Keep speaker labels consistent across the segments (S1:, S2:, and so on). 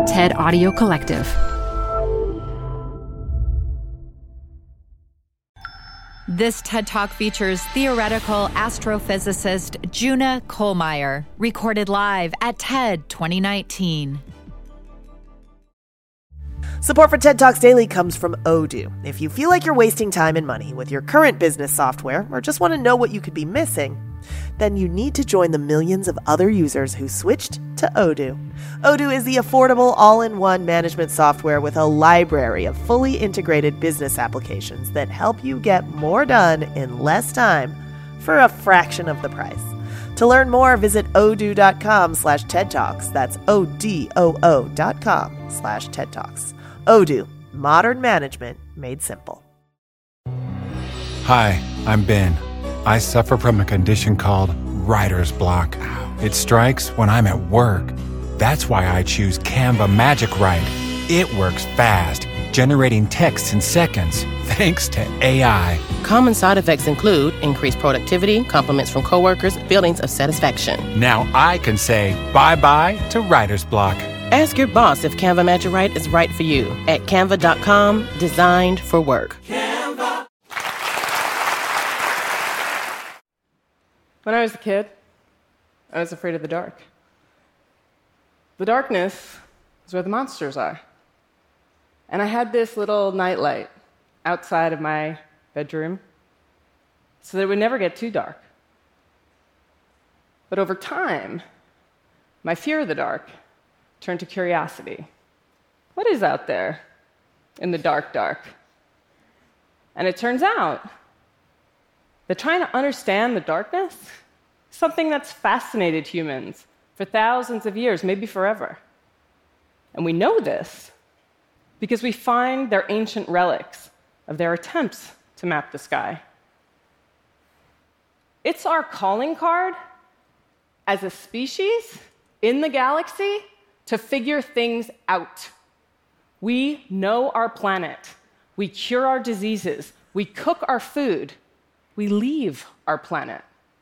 S1: TED Audio Collective.
S2: This TED Talk features theoretical astrophysicist Juna Kohlmeyer, recorded live at TED 2019.
S3: Support for TED Talks Daily comes from Odoo. If you feel like you're wasting time and money with your current business software or just want to know what you could be missing, then you need to join the millions of other users who switched to Odoo. Odoo is the affordable all-in-one management software with a library of fully integrated business applications that help you get more done in less time for a fraction of the price. To learn more, visit odoo.com/TED Talks. That's ODOO.com/TED Talks. Odoo, modern management made simple.
S4: Hi, I'm Ben. I suffer from a condition called writer's block. It strikes when I'm at work. That's why I choose Canva Magic Write. It works fast, generating text in seconds, thanks to AI.
S5: Common side effects include increased productivity, compliments from coworkers, feelings of satisfaction.
S4: Now I can say bye-bye to writer's block.
S5: Ask your boss if Canva Magic Write is right for you at canva.com, designed for work.
S6: Canva. When I was a kid, I was afraid of the dark. The darkness is where the monsters are. And I had this little nightlight outside of my bedroom so that it would never get too dark. But over time, my fear of the dark turned to curiosity. What is out there in the dark, dark? And it turns out that trying to understand the darkness is something that's fascinated humans for thousands of years, maybe forever. And we know this because we find their ancient relics of their attempts to map the sky. It's our calling card as a species in the galaxy to figure things out. We know our planet. We cure our diseases. We cook our food. We leave our planet.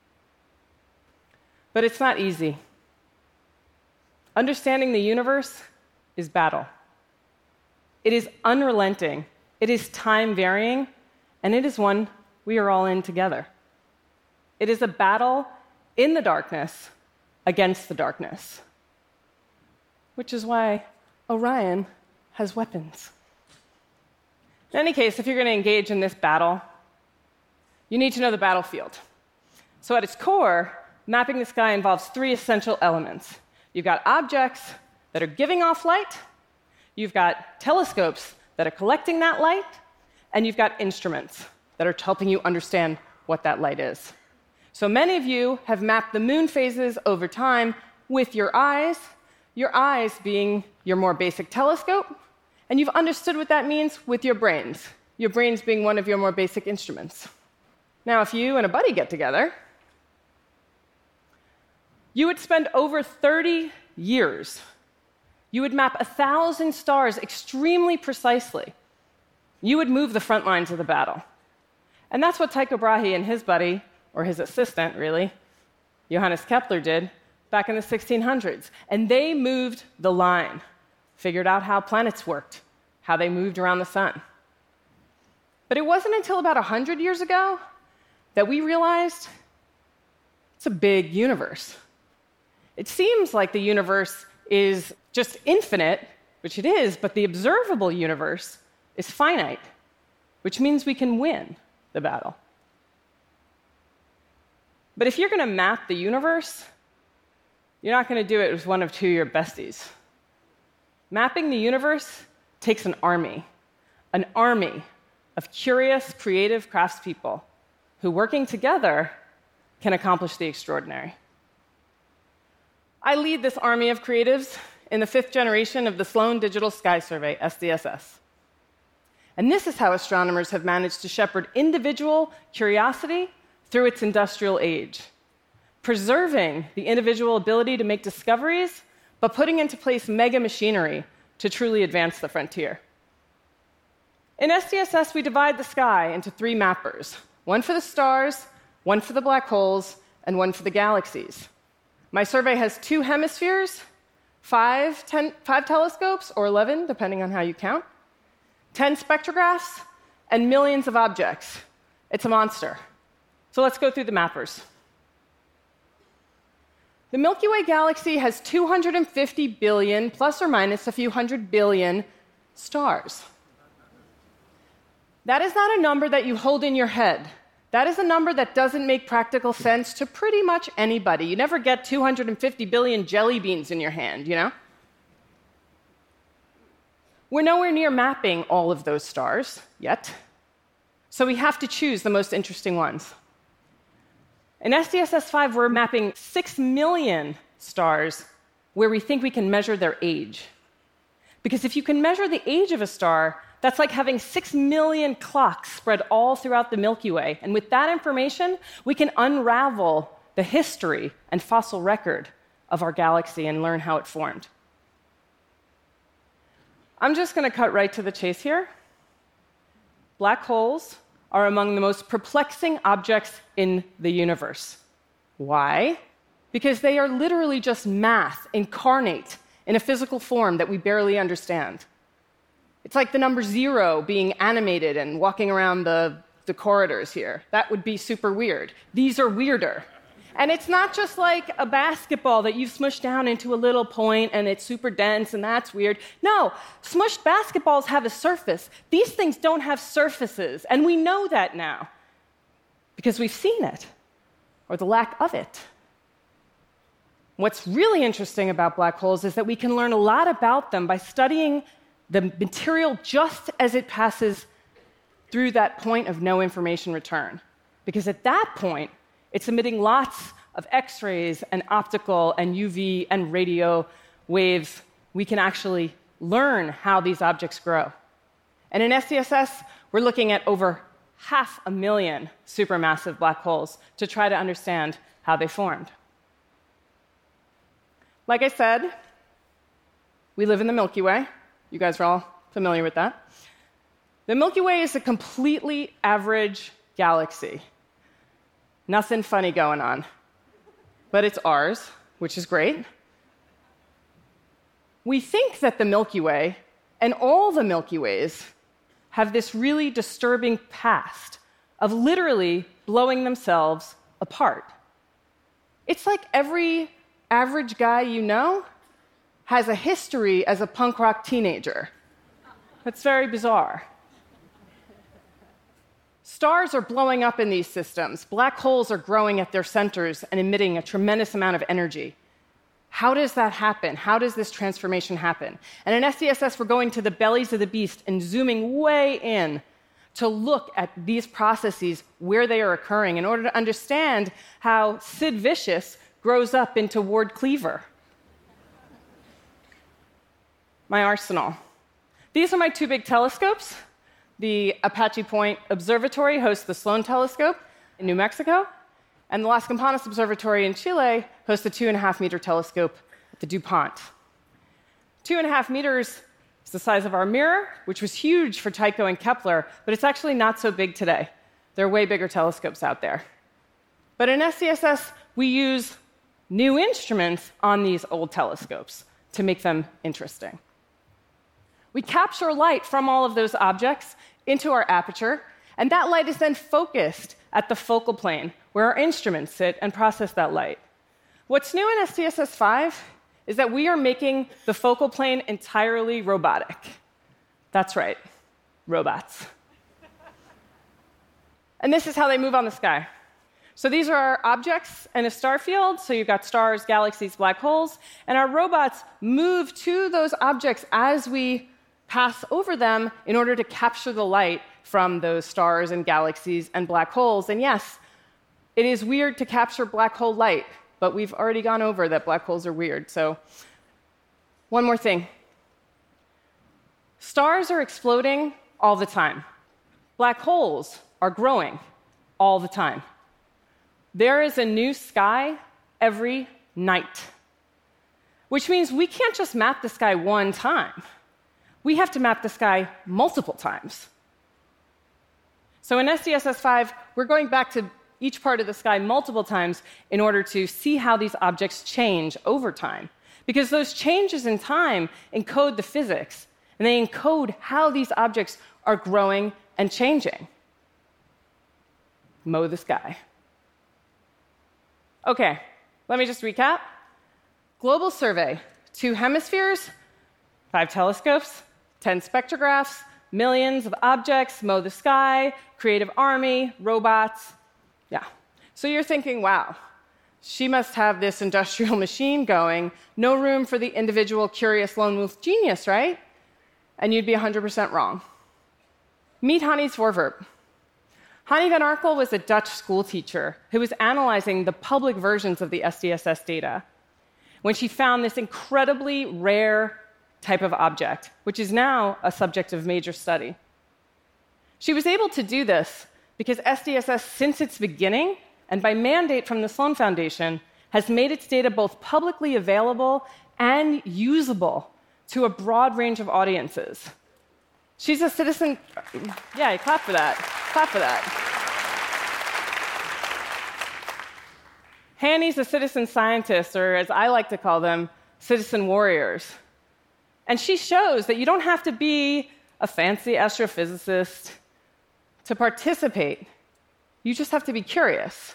S6: But it's not easy. Understanding the universe is battle. It is unrelenting. It is time-varying, and it is one we are all in together. It is a battle in the darkness against the darkness, which is why Orion has weapons. In any case, if you're going to engage in this battle, you need to know the battlefield. So at its core, mapping the sky involves three essential elements. You've got objects that are giving off light, you've got telescopes that are collecting that light, and you've got instruments that are helping you understand what that light is. So many of you have mapped the moon phases over time with your eyes being your more basic telescope, and you've understood what that means with your brains being one of your more basic instruments. Now, if you and a buddy get together, you would spend over 30 years. You would map 1,000 stars extremely precisely. You would move the front lines of the battle. And that's what Tycho Brahe and his buddy, or his assistant, really, Johannes Kepler did back in the 1600s. And they moved the line, figured out how planets worked, how they moved around the sun. But it wasn't until about 100 years ago that we realized it's a big universe. It seems like the universe is just infinite, which it is, but the observable universe is finite, which means we can win the battle. But if you're going to map the universe, you're not going to do it with one of two of your besties. Mapping the universe takes an army of curious, creative craftspeople who, working together, can accomplish the extraordinary. I lead this army of creatives in the 5th generation of the Sloan Digital Sky Survey, SDSS. And this is how astronomers have managed to shepherd individual curiosity through its industrial age, preserving the individual ability to make discoveries, but putting into place mega machinery to truly advance the frontier. In SDSS, we divide the sky into 3 mappers, one for the stars, one for the black holes, and one for the galaxies. My survey has 2 hemispheres, 5 telescopes, or 11, depending on how you count, 10 spectrographs, and millions of objects. It's a monster. So let's go through the mappers. The Milky Way galaxy has 250 billion, plus or minus a few hundred billion, stars. That is not a number that you hold in your head. That is a number that doesn't make practical sense to pretty much anybody. You never get 250 billion jelly beans in your hand, you know? We're nowhere near mapping all of those stars yet, so we have to choose the most interesting ones. In SDSS-5, we're mapping 6 million stars where we think we can measure their age. Because if you can measure the age of a star, that's like having 6 million clocks spread all throughout the Milky Way. And with that information, we can unravel the history and fossil record of our galaxy and learn how it formed. I'm just going to cut right to the chase here. Black holes are among the most perplexing objects in the universe. Why? Because they are literally just math incarnate in a physical form that we barely understand. It's like the number 0 being animated and walking around the corridors here. That would be super weird. These are weirder. And it's not just like a basketball that you've smushed down into a little point and it's super dense and that's weird. No, smushed basketballs have a surface. These things don't have surfaces, and we know that now because we've seen it, or the lack of it. What's really interesting about black holes is that we can learn a lot about them by studying the material just as it passes through that point of no information return. Because at that point, it's emitting lots of X-rays and optical and UV and radio waves. We can actually learn how these objects grow. And in SDSS, we're looking at over 500,000 supermassive black holes to try to understand how they formed. Like I said, we live in the Milky Way. You guys are all familiar with that. The Milky Way is a completely average galaxy. Nothing funny going on. But it's ours, which is great. We think that the Milky Way and all the Milky Ways have this really disturbing past of literally blowing themselves apart. It's like every average guy you know has a history as a punk rock teenager. That's very bizarre. Stars are blowing up in these systems. Black holes are growing at their centers and emitting a tremendous amount of energy. How does that happen? How does this transformation happen? And in SDSS, we're going to the bellies of the beast and zooming way in to look at these processes, where they are occurring, in order to understand how Sid Vicious grows up into Ward Cleaver. My arsenal. These are my 2 big telescopes. The Apache Point Observatory hosts the Sloan Telescope in New Mexico, and the Las Campanas Observatory in Chile hosts the 2.5-meter telescope at the DuPont. 2.5 meters is the size of our mirror, which was huge for Tycho and Kepler, but it's actually not so big today. There are way bigger telescopes out there. But in SDSS, we use new instruments on these old telescopes to make them interesting. We capture light from all of those objects into our aperture, and that light is then focused at the focal plane, where our instruments sit and process that light. What's new in SDSS-5 is that we are making the focal plane entirely robotic. That's right, robots. And this is how they move on the sky. So these are our objects in a star field. So you've got stars, galaxies, black holes, and our robots move to those objects as we pass over them in order to capture the light from those stars and galaxies and black holes. And yes, it is weird to capture black hole light, but we've already gone over that black holes are weird. So one more thing. Stars are exploding all the time. Black holes are growing all the time. There is a new sky every night, which means we can't just map the sky one time. We have to map the sky multiple times. So in SDSS-5, we're going back to each part of the sky multiple times in order to see how these objects change over time. because those changes in time encode the physics, and they encode how these objects are growing and changing. Mow the sky. Okay, let me just recap. Global survey, 2 hemispheres, 5 telescopes, 10 spectrographs, millions of objects, mow the sky, creative army, robots. Yeah. So you're thinking, wow, she must have this industrial machine going, no room for the individual curious lone wolf genius, right? And you'd be 100% wrong. Meet Hannie Swartverp. Hannie van Arkel was a Dutch schoolteacher who was analyzing the public versions of the SDSS data when she found this incredibly rare type of object, which is now a subject of major study. She was able to do this because SDSS, since its beginning, and by mandate from the Sloan Foundation, has made its data both publicly available and usable to a broad range of audiences. She's a citizen. Yeah, clap for that. Clap for that. Hannie's a citizen scientist, or as I like to call them, citizen warriors. And she shows that you don't have to be a fancy astrophysicist to participate. You just have to be curious.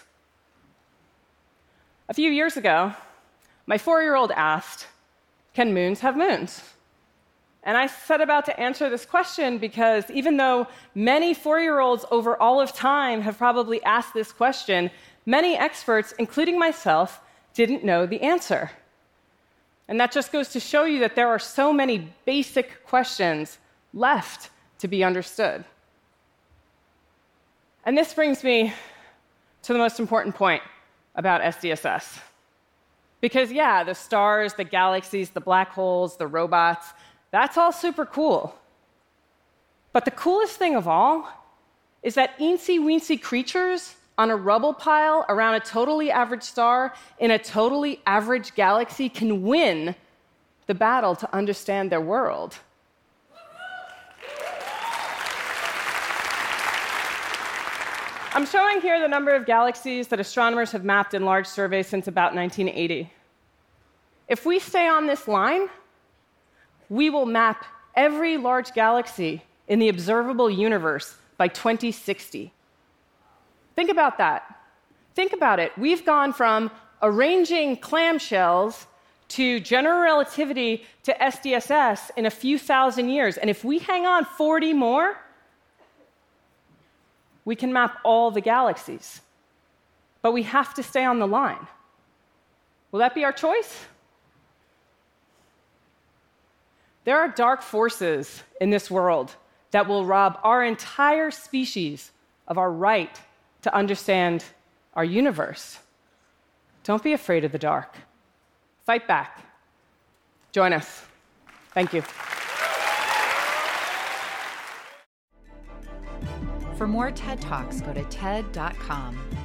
S6: A few years ago, my 4-year-old asked, "Can moons have moons?" And I set about to answer this question because even though many 4-year-olds over all of time have probably asked this question, many experts, including myself, didn't know the answer. And that just goes to show you that there are so many basic questions left to be understood. And this brings me to the most important point about SDSS. Because, yeah, the stars, the galaxies, the black holes, the robots, that's all super cool. But the coolest thing of all is that eensy-weensy creatures on a rubble pile around a totally average star in a totally average galaxy can win the battle to understand their world. I'm showing here the number of galaxies that astronomers have mapped in large surveys since about 1980. If we stay on this line, we will map every large galaxy in the observable universe by 2060. Think about that. Think about it. We've gone from arranging clamshells to general relativity to SDSS in a few thousand years. And if we hang on 40 more, we can map all the galaxies. But we have to stay on the line. Will that be our choice? There are dark forces in this world that will rob our entire species of our right to understand our universe. Don't be afraid of the dark. Fight back. Join us. Thank you.
S2: For more TED Talks, go to TED.com.